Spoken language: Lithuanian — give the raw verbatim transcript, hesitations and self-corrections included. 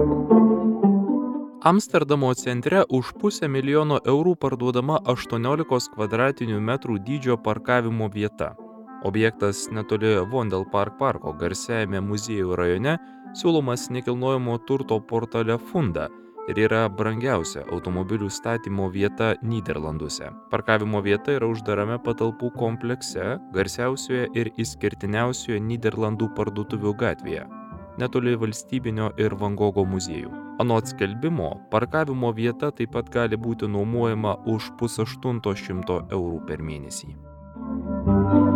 Amsterdamo centre už pusę milijono eurų parduodama aštuoniolikos kvadratinių metrų dydžio parkavimo vieta. Objektas netoli Vondel Park parko garsiajame muziejų rajone siūlomas nekilnojamo turto portale Funda ir yra brangiausia automobilių statymo vieta Nyderlanduose. Parkavimo vieta yra uždarame patalpų komplekse, garsiausioje ir išskirtiniausioje Nyderlandų parduotuvių gatvėje, netoli Valstybinio ir Van Gogo muziejų. Anot skelbimo, parkavimo vieta taip pat gali būti nuomojama už pusaštunto šimto eurų per mėnesį.